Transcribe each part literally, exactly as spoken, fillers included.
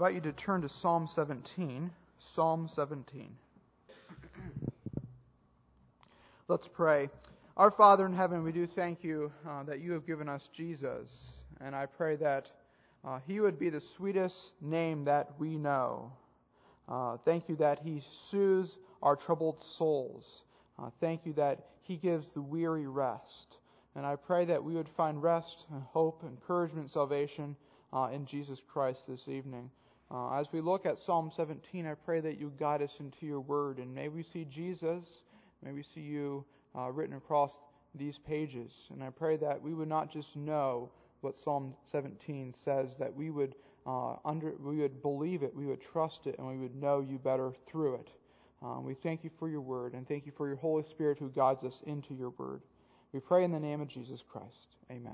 invite you to turn to Psalm seventeen. Psalm seventeen. Let's pray. Our Father in heaven, we do thank you uh, that you have given us Jesus. And I pray that uh, he would be the sweetest name that we know. Uh, thank you that he soothes our troubled souls. Uh, thank you that he gives the weary rest. And I pray that we would find rest, and hope, encouragement, salvation uh, in Jesus Christ this evening. Uh, as we look at Psalm seventeen, I pray that you guide us into your word. And may we see Jesus, may we see you uh, written across these pages. And I pray that we would not just know what Psalm seventeen says, that we would uh, under we would believe it, we would trust it, and we would know you better through it. Um, we thank you for your word, and thank you for your Holy Spirit who guides us into your word. We pray in the name of Jesus Christ. Amen.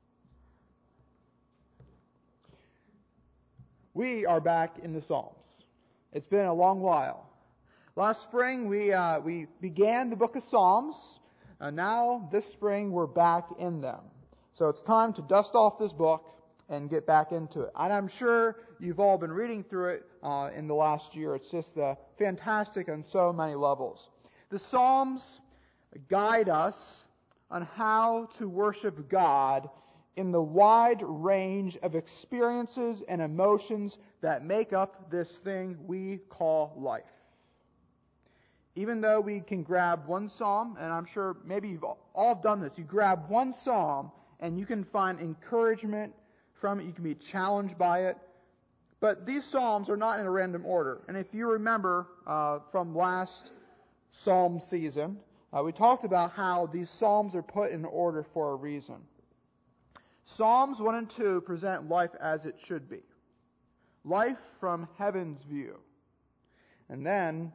We are back in the Psalms. It's been a long while. Last spring we uh, we began the book of Psalms, and now this spring we're back in them. So it's time to dust off this book and get back into it. And I'm sure you've all been reading through it uh, in the last year. It's just uh, fantastic on so many levels. The Psalms guide us on how to worship God in the wide range of experiences and emotions that make up this thing we call life. Even though we can grab one psalm, and I'm sure maybe you've all done this, you grab one psalm and you can find encouragement from it, you can be challenged by it. But these psalms are not in a random order. And if you remember uh, from last psalm season, uh, we talked about how these psalms are put in order for a reason. Psalms one and two present life as it should be. Life from heaven's view. And then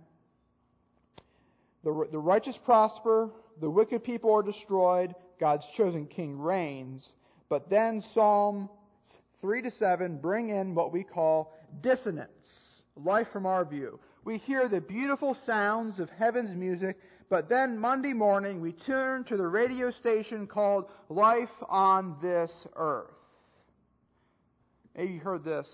the, the righteous prosper, the wicked people are destroyed, God's chosen king reigns. But then Psalms three to seven bring in what we call dissonance. Life from our view. We hear the beautiful sounds of heaven's music, but then Monday morning we turn to the radio station called Life on This Earth. Maybe you heard this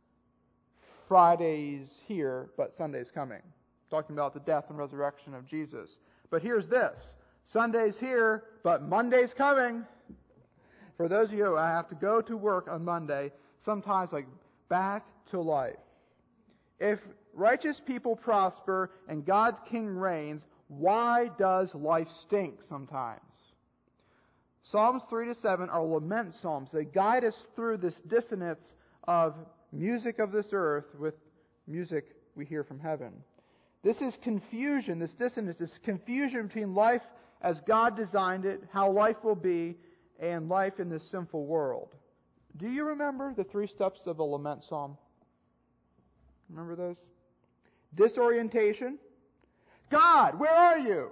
Friday's here, but Sunday's coming. Talking about the death and resurrection of Jesus. But here's this. Sunday's here, but Monday's coming. For those of you who have to go to work on Monday, sometimes like back to life. If righteous people prosper and God's king reigns, why does life stink sometimes? Psalms three to seven are lament psalms. They guide us through this dissonance of music of this earth with music we hear from heaven. This is confusion, this dissonance, this confusion between life as God designed it, how life will be, and life in this sinful world. Do you remember the three steps of a lament psalm? Remember those? Disorientation. God, where are you?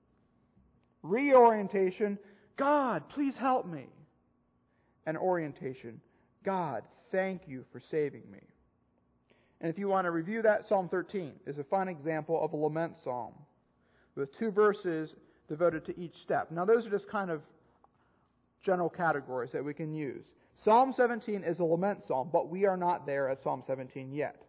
Reorientation. God, please help me. And orientation. God, thank you for saving me. And if you want to review that, Psalm thirteen is a fine example of a lament psalm with two verses devoted to each step. Now those are just kind of general categories that we can use. Psalm seventeen is a lament psalm, but we are not there at Psalm seventeen yet.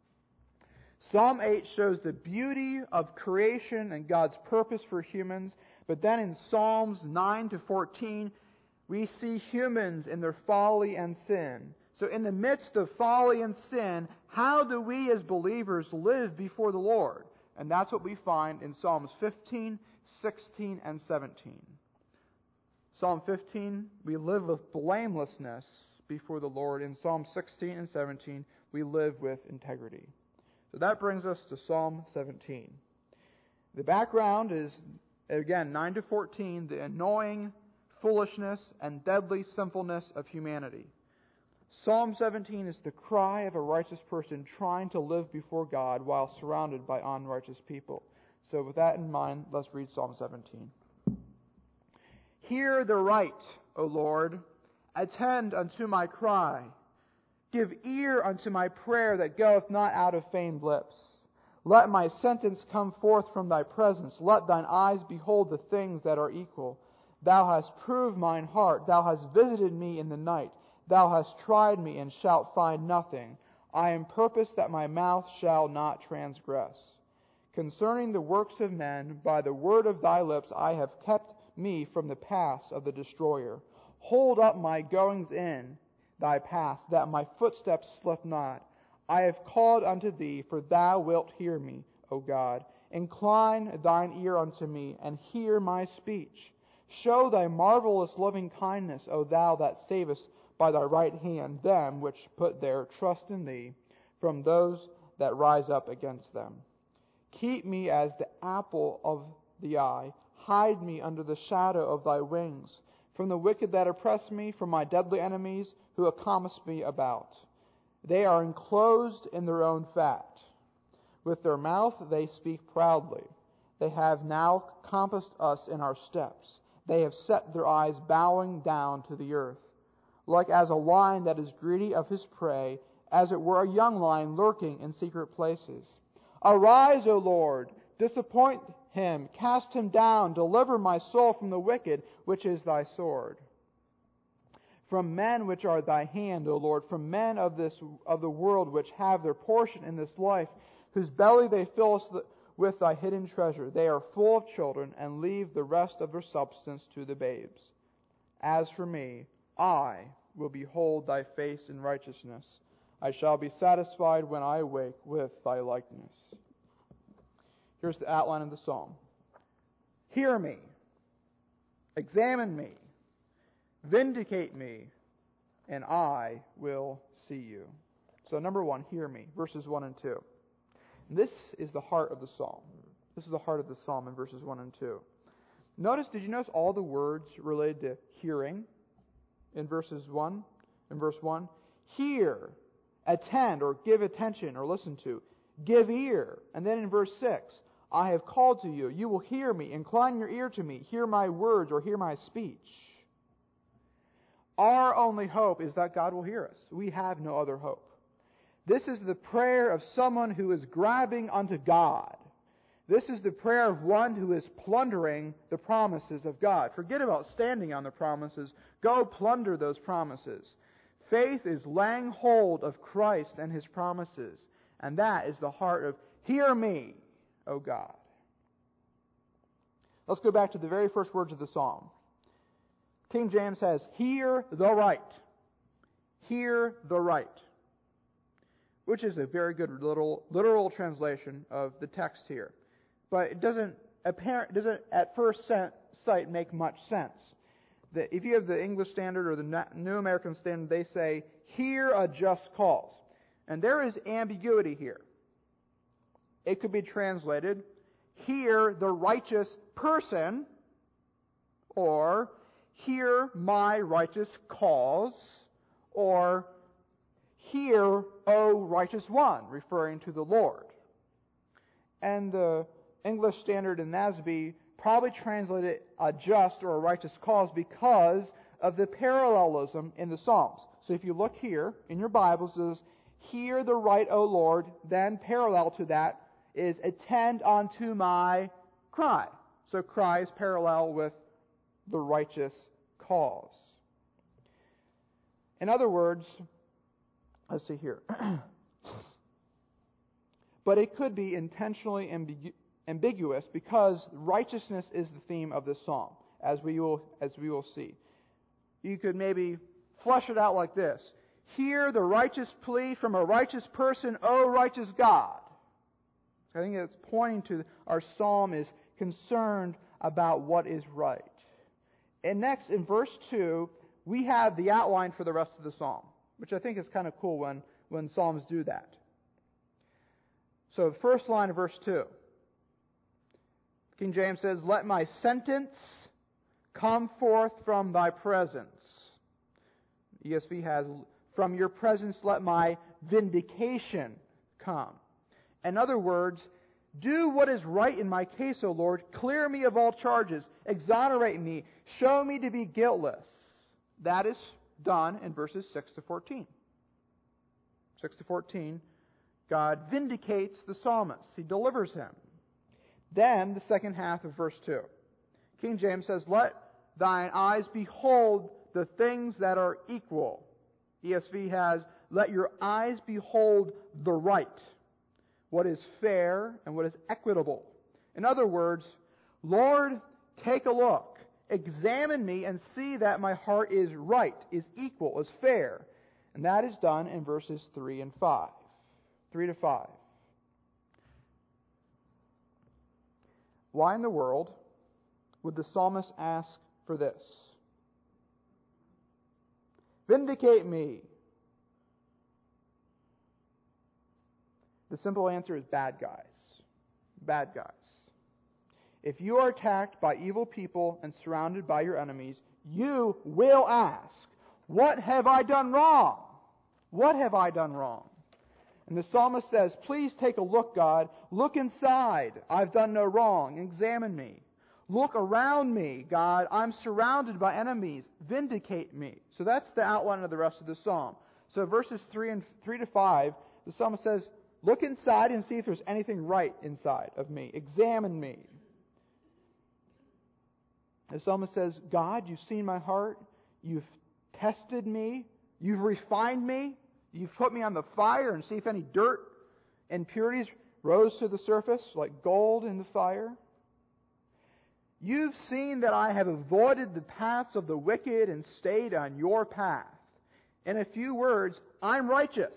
Psalm eight shows the beauty of creation and God's purpose for humans, but then in Psalms nine to fourteen, we see humans in their folly and sin. So in the midst of folly and sin, how do we as believers live before the Lord? And that's what we find in Psalms fifteen, sixteen, and seventeen. Psalm fifteen, we live with blamelessness before the Lord. In Psalm sixteen and seventeen, we live with integrity. So that brings us to Psalm seventeen. The background is, again, nine to fourteen, the annoying foolishness and deadly sinfulness of humanity. Psalm seventeen is the cry of a righteous person trying to live before God while surrounded by unrighteous people. So with that in mind, let's read Psalm seventeen. Hear the right, O Lord. Attend unto my cry. Give ear unto my prayer that goeth not out of feigned lips. Let my sentence come forth from thy presence. Let thine eyes behold the things that are equal. Thou hast proved mine heart. Thou hast visited me in the night. Thou hast tried me and shalt find nothing. I am purposed that my mouth shall not transgress. Concerning the works of men, by the word of thy lips I have kept me from the paths of the destroyer. Hold up my goings in thy paths, that my footsteps slip not. I have called unto thee, for thou wilt hear me, O God. Incline thine ear unto me, and hear my speech. Show thy marvelous loving kindness, O thou that savest by thy right hand them which put their trust in thee, from those that rise up against them. Keep me as the apple of the eye. Hide me under the shadow of thy wings, from the wicked that oppress me, from my deadly enemies who encompass me about. They are enclosed in their own fat. With their mouth they speak proudly. They have now compassed us in our steps. They have set their eyes bowing down to the earth. Like as a lion that is greedy of his prey, as it were a young lion lurking in secret places. Arise, O Lord, disappoint him, cast him down, deliver my soul from the wicked, which is thy sword. From men which are thy hand, O Lord, from men of this of the world which have their portion in this life, whose belly they fill us with thy hidden treasure. They are full of children, and leave the rest of their substance to the babes. As for me, I will behold thy face in righteousness. I shall be satisfied when I awake with thy likeness. Here's the outline of the psalm. Hear me, examine me, vindicate me, and I will see you. So number one, hear me, verses one and two. And this is the heart of the psalm. This is the heart of the psalm in verses one and two. Notice, did you notice all the words related to hearing in verses one? In verse one, hear, attend, or give attention, or listen to. Give ear. And then in verse six, I have called to you. You will hear me. Incline your ear to me. Hear my words, or hear my speech. Our only hope is that God will hear us. We have no other hope. This is the prayer of someone who is grabbing unto God. This is the prayer of one who is plundering the promises of God. Forget about standing on the promises. Go plunder those promises. Faith is laying hold of Christ and His promises. And that is the heart of, hear me, O God. Let's go back to the very first words of the psalm. King James says, hear the right. Hear the right. Which is a very good literal, literal translation of the text here. But it doesn't, apparent, doesn't at first sight make much sense. The, if you have the English Standard or the New American Standard, they say, hear a just cause. And there is ambiguity here. It could be translated, hear the righteous person, or hear my righteous cause, or hear, O righteous one, referring to the Lord. And the English Standard and N A S B probably translated a just or a righteous cause because of the parallelism in the Psalms. So if you look here in your Bible, it says, hear the right, O Lord, then parallel to that is attend unto my cry. So cry is parallel with the righteous cause. In other words, let's see here. But it could be intentionally ambigu- ambiguous because righteousness is the theme of this psalm, as we will as we will see. You could maybe flesh it out like this. Hear the righteous plea from a righteous person, O righteous God. I think it's pointing to our psalm is concerned about what is right. And next, in verse two, we have the outline for the rest of the psalm, which I think is kind of cool when, when psalms do that. So the first line of verse two. King James says, let my sentence come forth from thy presence. E S V has, from your presence let my vindication come. In other words, do what is right in my case, O Lord. Clear me of all charges. Exonerate me. Show me to be guiltless. That is done in verses six to fourteen. six to fourteen, God vindicates the psalmist. He delivers him. Then, the second half of verse two. King James says, let thine eyes behold the things that are equal. E S V has, let your eyes behold the right, what is fair and what is equitable. In other words, Lord, take a look. Examine me and see that my heart is right, is equal, is fair. And that is done in verses three and five. three to five. Why in the world would the psalmist ask for this? Vindicate me. The simple answer is bad guys. Bad guys. If you are attacked by evil people and surrounded by your enemies, you will ask, what have I done wrong? What have I done wrong? And the psalmist says, please take a look, God. Look inside. I've done no wrong. Examine me. Look around me, God. I'm surrounded by enemies. Vindicate me. So that's the outline of the rest of the psalm. So verses three and three to five, the psalmist says, look inside and see if there's anything right inside of me. Examine me. The psalmist says, God, you've seen my heart. You've tested me. You've refined me. You've put me on the fire and see if any dirt, impurities rose to the surface like gold in the fire. You've seen that I have avoided the paths of the wicked and stayed on your path. In a few words, I'm righteous.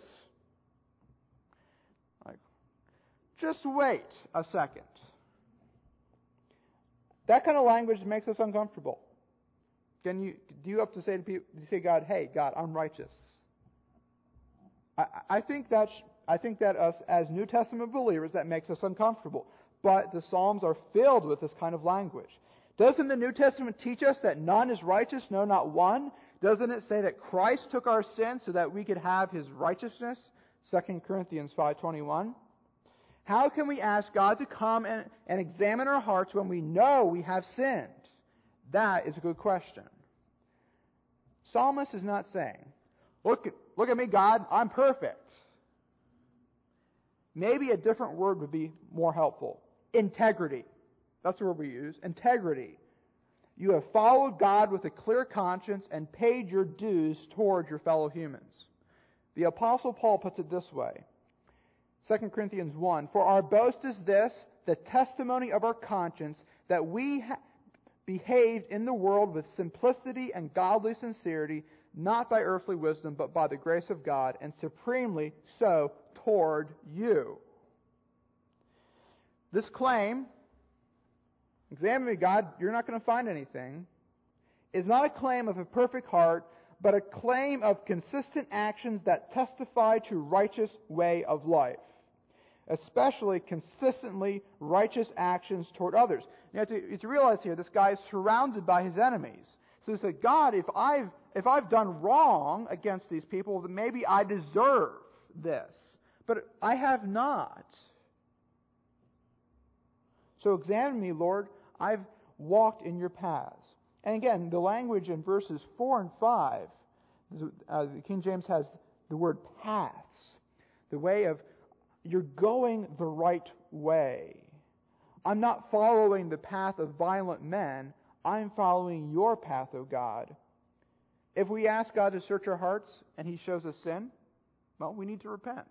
Like, just wait a second. That kind of language makes us uncomfortable. Can you do you have to say to people? Do you say, God, hey, God, I'm righteous? I, I think that I think that us as New Testament believers, that makes us uncomfortable. But the Psalms are filled with this kind of language. Doesn't the New Testament teach us that none is righteous, no, not one? Doesn't it say that Christ took our sin so that we could have His righteousness? Second Corinthians five twenty-one. How can we ask God to come and, and examine our hearts when we know we have sinned? That is a good question. Psalmist is not saying, look, look at me, God, I'm perfect. Maybe a different word would be more helpful. Integrity. That's the word we use. Integrity. You have followed God with a clear conscience and paid your dues toward your fellow humans. The Apostle Paul puts it this way. Second Corinthians one, for our boast is this, the testimony of our conscience, that we ha- behaved in the world with simplicity and godly sincerity, not by earthly wisdom, but by the grace of God, and supremely so toward you. This claim, examine me, God, you're not going to find anything, is not a claim of a perfect heart, but a claim of consistent actions that testify to righteous way of life. Especially consistently righteous actions toward others. You have, to, you have to realize here, this guy is surrounded by his enemies. So he said, God, if I've if I've done wrong against these people, then maybe I deserve this. But I have not. So examine me, Lord. I've walked in your paths. And again, the language in verses four and five, uh, the King James has the word paths. The way of you're going the right way. I'm not following the path of violent men. I'm following your path, O God. If we ask God to search our hearts and He shows us sin, well, we need to repent.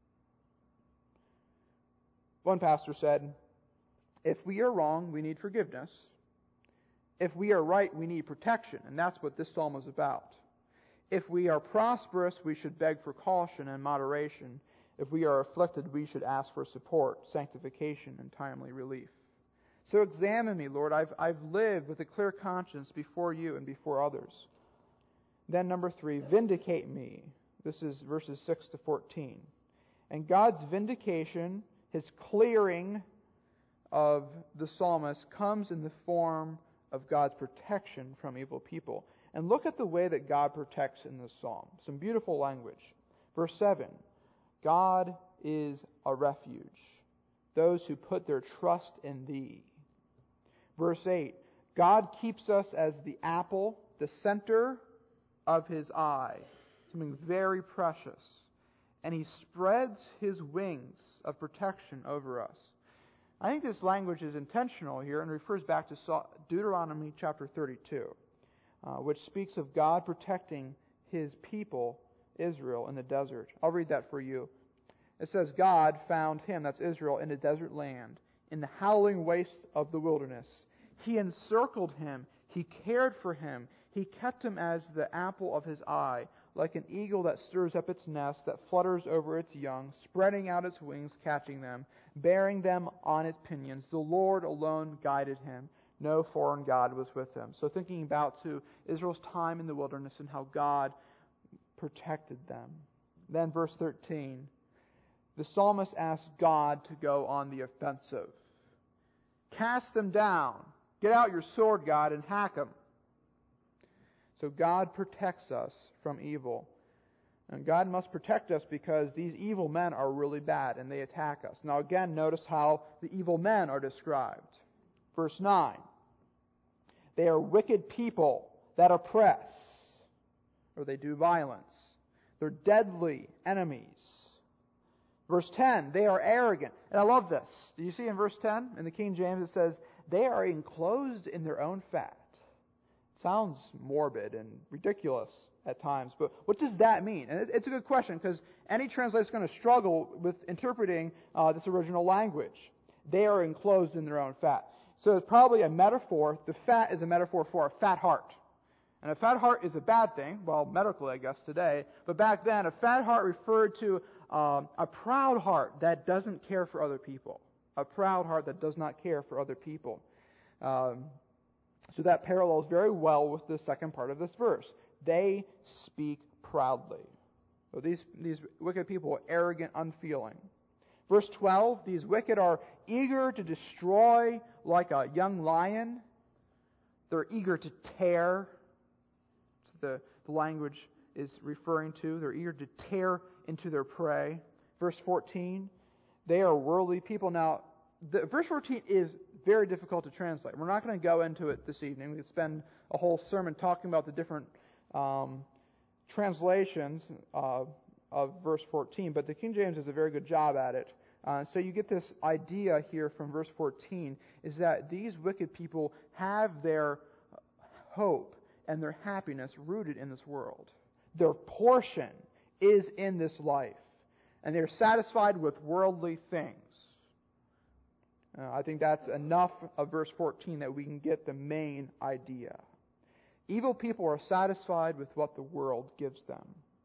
One pastor said, if we are wrong, we need forgiveness. If we are right, we need protection. And that's what this psalm is about. If we are prosperous, we should beg for caution and moderation. If we are afflicted, we should ask for support, sanctification, and timely relief. So examine me, Lord. I've, I've lived with a clear conscience before you and before others. Then number three, vindicate me. This is verses six to fourteen. And God's vindication, His clearing of the psalmist, comes in the form of God's protection from evil people. And look at the way that God protects in this psalm. Some beautiful language. Verse seven. God is a refuge, those who put their trust in thee. Verse eight, God keeps us as the apple, the center of His eye, something very precious. And He spreads His wings of protection over us. I think this language is intentional here and refers back to Deuteronomy chapter thirty-two, uh, which speaks of God protecting His people Israel in the desert. I'll read that for you. It says, God found him, that's Israel, in a desert land, in the howling waste of the wilderness. He encircled him. He cared for him. He kept him as the apple of his eye, like an eagle that stirs up its nest, that flutters over its young, spreading out its wings, catching them, bearing them on its pinions. The Lord alone guided him. No foreign god was with him. So thinking about to Israel's time in the wilderness and how God protected them. Then verse thirteen, the psalmist asks God to go on the offensive. Cast them down. Get out your sword, God, and hack them. So God protects us from evil. And God must protect us because these evil men are really bad and they attack us. Now again, notice how the evil men are described. Verse nine. They are wicked people that oppress, or they do violence. They're deadly enemies. Verse ten, they are arrogant. And I love this. Do you see in verse ten? In the King James it says, they are enclosed in their own fat. It sounds morbid and ridiculous at times, but what does that mean? And it's a good question because any translator is going to struggle with interpreting uh, this original language. They are enclosed in their own fat. So it's probably a metaphor. The fat is a metaphor for a fat heart. And a fat heart is a bad thing, well, medically, I guess, today. But back then, a fat heart referred to um, a proud heart that doesn't care for other people. A proud heart that does not care for other people. Um, so that parallels very well with the second part of this verse. They speak proudly. So these, these wicked people are arrogant, unfeeling. Verse twelve, these wicked are eager to destroy like a young lion. They're eager to tear. The, the language is referring to. They're eager to tear into their prey. Verse fourteen, they are worldly people. Now, the, verse fourteen is very difficult to translate. We're not going to go into it this evening. We could spend a whole sermon talking about the different um, translations uh, of verse fourteen, but the King James does a very good job at it. Uh, so you get this idea here from verse fourteen, is that these wicked people have their hope and their happiness rooted in this world. Their portion is in this life. And they're satisfied with worldly things. Uh, I think that's enough of verse fourteen that we can get the main idea. Evil people are satisfied with what the world gives them.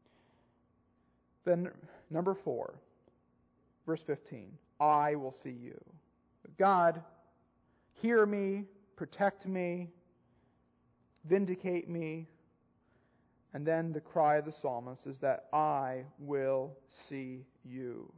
Then, number four, verse fifteen, I will see you. God, hear me, protect me, vindicate me. And then the cry of the psalmist is that I will see you.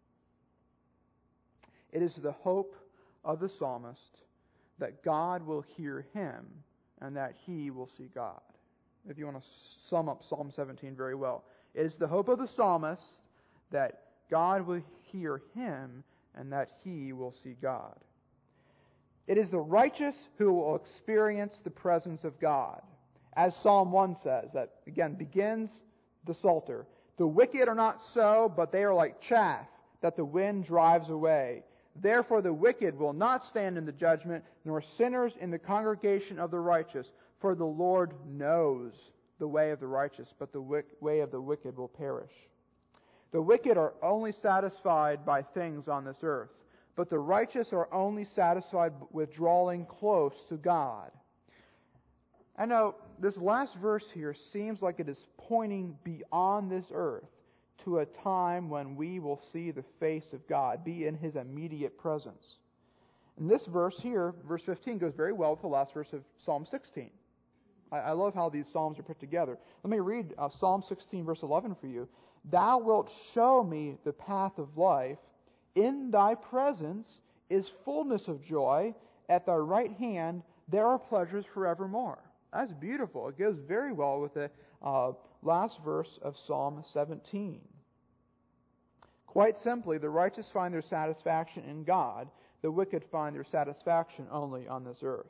It is the hope of the psalmist that God will hear him and that he will see God. If you want to sum up Psalm seventeen very well. It is the hope of the psalmist that God will hear him and that he will see God. It is the righteous who will experience the presence of God. As Psalm one says, that again begins the Psalter. The wicked are not so, but they are like chaff that the wind drives away. Therefore the wicked will not stand in the judgment, nor sinners in the congregation of the righteous. For the Lord knows the way of the righteous, but the way of the wicked will perish. The wicked are only satisfied by things on this earth, but the righteous are only satisfied with drawing close to God. I know this last verse here seems like it is pointing beyond this earth to a time when we will see the face of God, be in His immediate presence. And this verse here, verse fifteen, goes very well with the last verse of Psalm sixteen. I, I love how these psalms are put together. Let me read uh, Psalm sixteen, verse eleven for you. Thou wilt show me the path of life. In thy presence is fullness of joy. At thy right hand there are pleasures forevermore. That's beautiful. It goes very well with the uh, last verse of Psalm seventeen. Quite simply, the righteous find their satisfaction in God. The wicked find their satisfaction only on this earth.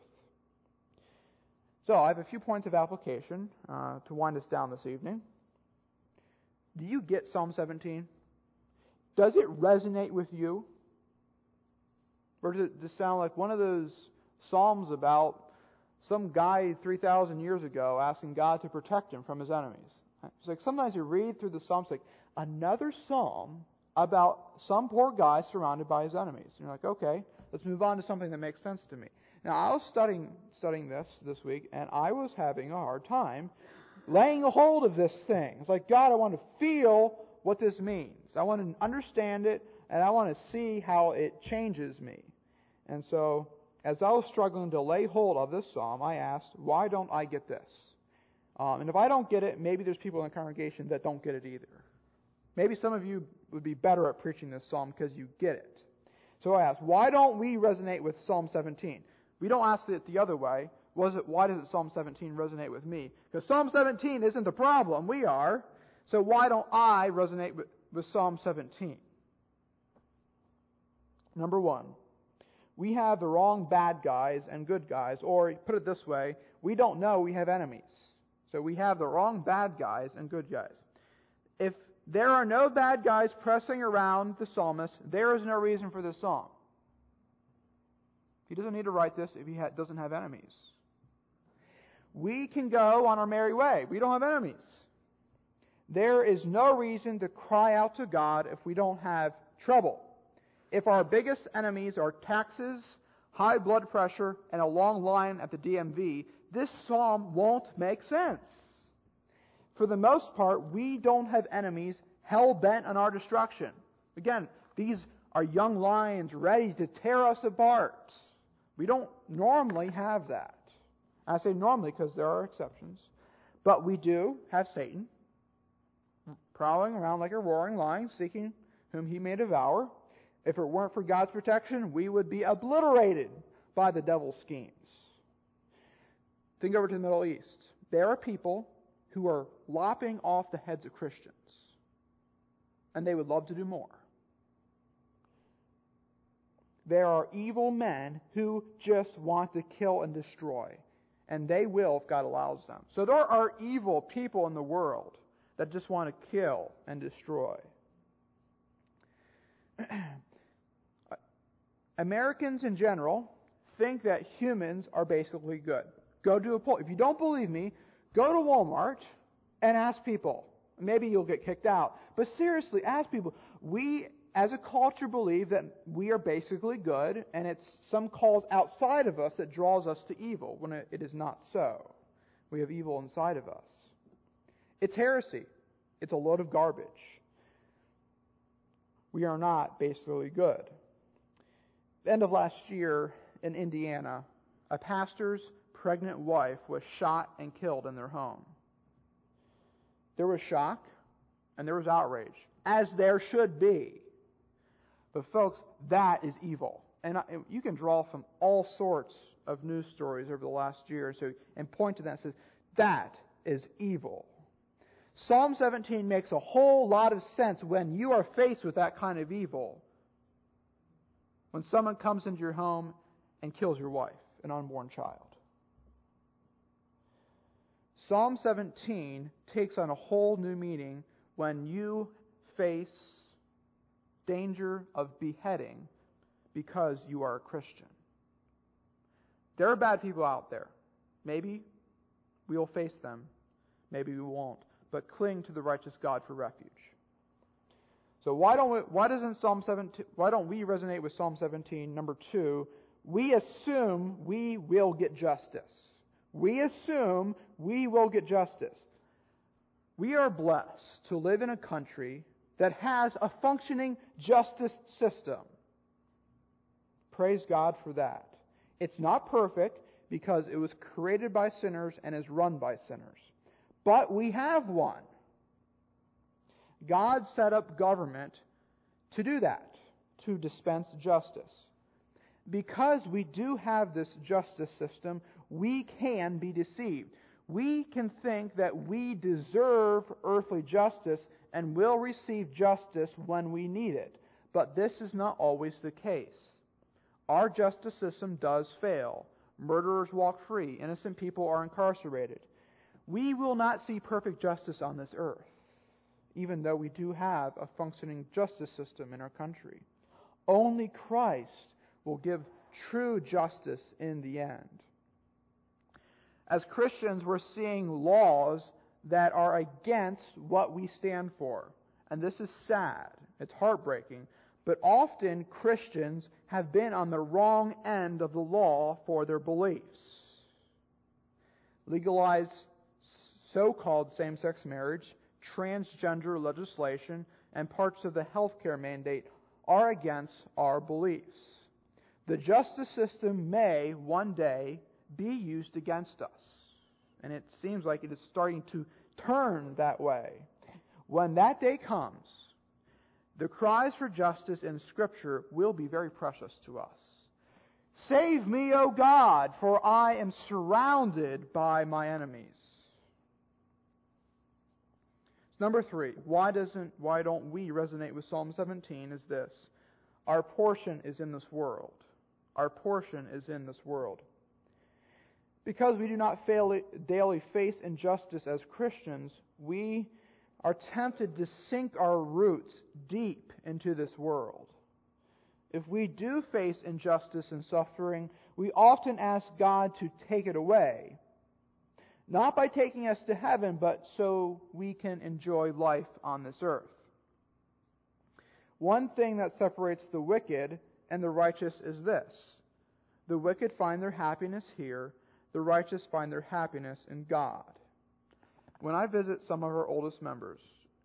So I have a few points of application uh, to wind us down this evening. Do you get Psalm seventeen? Does it resonate with you? Or does it just sound like one of those psalms about some guy three thousand years ago asking God to protect him from his enemies? It's like sometimes you read through the Psalms, like another psalm about some poor guy surrounded by his enemies. And you're like, okay, let's move on to something that makes sense to me. Now, I was studying studying this this week, and I was having a hard time laying a hold of this thing. It's like, God, I want to feel what this means. I want to understand it, and I want to see how it changes me. And so, as I was struggling to lay hold of this psalm, I asked, why don't I get this? Um, and if I don't get it, maybe there's people in the congregation that don't get it either. Maybe some of you would be better at preaching this psalm because you get it. So I asked, why don't we resonate with Psalm seventeen? We don't ask it the other way. Was it, why does Psalm seventeen resonate with me? Because Psalm seventeen isn't the problem. We are. So why don't I resonate with, with Psalm seventeen? Number one, we have the wrong bad guys and good guys. Or, put it this way, we don't know we have enemies. So we have the wrong bad guys and good guys. If there are no bad guys pressing around the psalmist, there is no reason for this psalm. He doesn't need to write this if he ha- doesn't have enemies. We can go on our merry way. We don't have enemies. There is no reason to cry out to God if we don't have trouble. If our biggest enemies are taxes, high blood pressure, and a long line at the D M V, this psalm won't make sense. For the most part, we don't have enemies hell-bent on our destruction. Again, these are young lions ready to tear us apart. We don't normally have that. I say normally because there are exceptions. But we do have Satan prowling around like a roaring lion, seeking whom he may devour. If it weren't for God's protection, we would be obliterated by the devil's schemes. Think over to the Middle East. There are people who are lopping off the heads of Christians. And they would love to do more. There are evil men who just want to kill and destroy. And they will if God allows them. So there are evil people in the world that just want to kill and destroy. Americans in general think that humans are basically good. Go do a poll. If you don't believe me, go to Walmart and ask people. Maybe you'll get kicked out. But seriously, ask people. We, as a culture, believe that we are basically good, and it's some calls outside of us that draws us to evil, when it is not so. We have evil inside of us. It's heresy. It's a load of garbage. We are not basically good. The end of last year in Indiana, a pastor's pregnant wife was shot and killed in their home. There was shock and there was outrage, as there should be. But folks, that is evil. And, I, and you can draw from all sorts of news stories over the last year or so and point to that and say, that is evil. Psalm seventeen makes a whole lot of sense when you are faced with that kind of evil. When someone comes into your home and kills your wife, an unborn child. Psalm seventeen takes on a whole new meaning when you face danger of beheading because you are a Christian. There are bad people out there. Maybe we will face them. Maybe we won't. But cling to the righteous God for refuge. So why don't we, why doesn't Psalm seventeen, why don't we resonate with Psalm seventeen? Number two, we assume we will get justice. We assume we will get justice. We are blessed to live in a country that has a functioning justice system. Praise God for that. It's not perfect because it was created by sinners and is run by sinners. But we have one. God set up government to do that, to dispense justice. Because we do have this justice system, we can be deceived. We can think that we deserve earthly justice and will receive justice when we need it. But this is not always the case. Our justice system does fail. Murderers walk free. Innocent people are incarcerated. We will not see perfect justice on this earth, even though we do have a functioning justice system in our country. Only Christ will give true justice in the end. As Christians, we're seeing laws that are against what we stand for. And this is sad. It's heartbreaking. But often Christians have been on the wrong end of the law for their beliefs. Legalize so-called same-sex marriage, transgender legislation, and parts of the healthcare mandate are against our beliefs. The justice system may one day be used against us. And it seems like it is starting to turn that way. When that day comes, the cries for justice in Scripture will be very precious to us. Save me, O God, for I am surrounded by my enemies. Number three, why doesn't why don't we resonate with Psalm seventeen is this. Our portion is in this world. Our portion is in this world. Because we do not fail, daily face injustice as Christians, we are tempted to sink our roots deep into this world. If we do face injustice and suffering, we often ask God to take it away. Not by taking us to heaven, but so we can enjoy life on this earth. One thing that separates the wicked and the righteous is this. The wicked find their happiness here. The righteous find their happiness in God. When I visit some of our oldest members,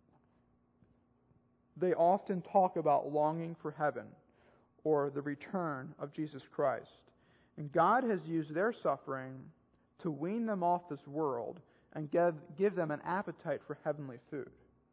they often talk about longing for heaven or the return of Jesus Christ. And God has used their suffering to wean them off this world and give, give them an appetite for heavenly food.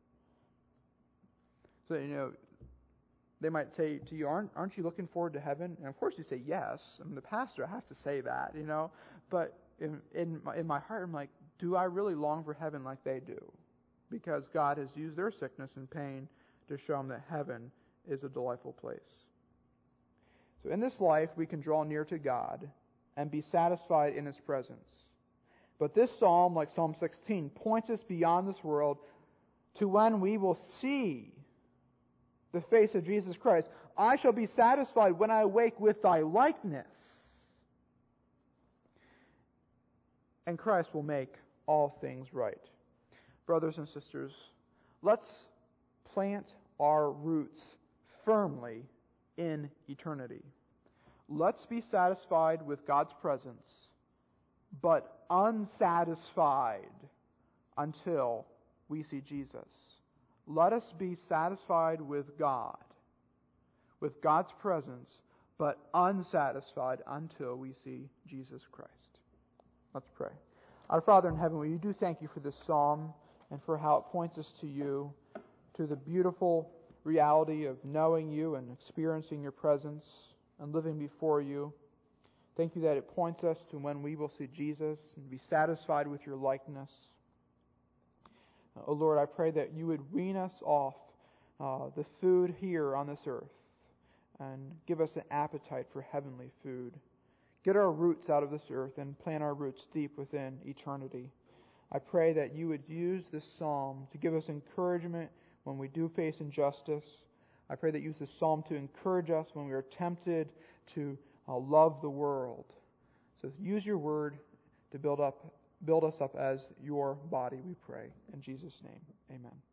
So, you know, they might say to you, aren't, aren't you looking forward to heaven? And of course you say yes. I'm the pastor, I have to say that, you know. But in, in, my, in my heart, I'm like, do I really long for heaven like they do? Because God has used their sickness and pain to show them that heaven is a delightful place. So in this life, we can draw near to God and be satisfied in His presence. But this psalm, like Psalm sixteen, points us beyond this world to when we will see the face of Jesus Christ. I shall be satisfied when I awake with thy likeness. And Christ will make all things right. Brothers and sisters, let's plant our roots firmly in eternity. Let's be satisfied with God's presence, but unsatisfied until we see Jesus. Let us be satisfied with God, with God's presence, but unsatisfied until we see Jesus Christ. Let's pray. Our Father in heaven, we do thank you for this psalm and for how it points us to you, to the beautiful reality of knowing you and experiencing your presence and living before you. Thank you that it points us to when we will see Jesus and be satisfied with your likeness. Oh Lord, I pray that you would wean us off uh, the food here on this earth and give us an appetite for heavenly food. Get our roots out of this earth and plant our roots deep within eternity. I pray that you would use this psalm to give us encouragement when we do face injustice. I pray that you use this psalm to encourage us when we are tempted to uh, love the world. So use your word to build up, build us up as your body, we pray. In Jesus' name, amen.